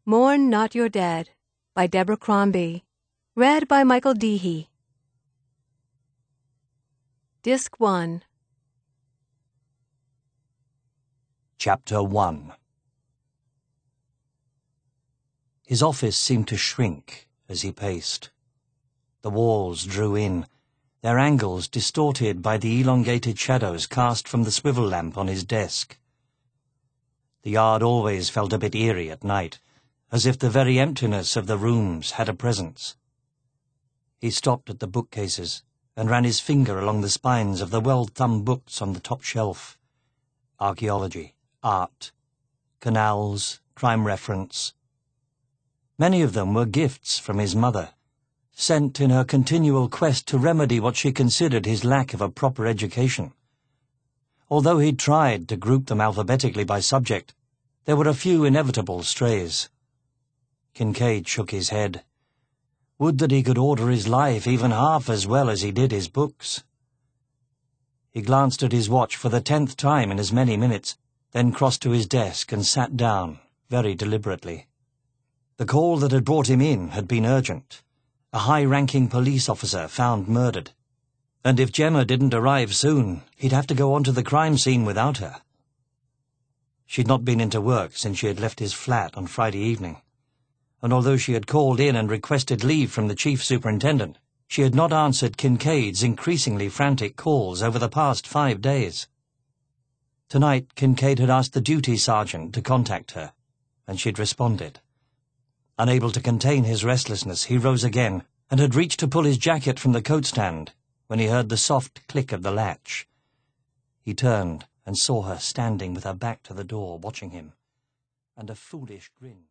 Mourn Not Your Dead by Deborah Crombie. Read by Michael Deehee. Disc 1. Chapter 1. His office seemed to shrink as he paced. The walls drew in, their angles distorted by the elongated shadows cast from the swivel lamp on his desk. The yard always felt a bit eerie at night, as if the very emptiness of the rooms had a presence. He stopped at the bookcases and ran his finger along the spines of the well-thumbed books on the top shelf. Archaeology, art, canals, crime reference. Many of them were gifts from his mother, sent in her continual quest to remedy what she considered his lack of a proper education. Although he'd tried to group them alphabetically by subject, there were a few inevitable strays. Kincaid shook his head. Would that he could order his life even half as well as he did his books. He glanced at his watch for the 10th time in as many minutes, then crossed to his desk and sat down, very deliberately. The call that had brought him in had been urgent. A high-ranking police officer found murdered. And if Gemma didn't arrive soon, he'd have to go on to the crime scene without her. She'd not been into work since she had left his flat on Friday evening. And although she had called in and requested leave from the chief superintendent, she had not answered Kincaid's increasingly frantic calls over the past 5 days. Tonight, Kincaid had asked the duty sergeant to contact her, and she'd responded. Unable to contain his restlessness, he rose again and had reached to pull his jacket from the coat stand when he heard the soft click of the latch. He turned and saw her standing with her back to the door watching him, and a foolish grin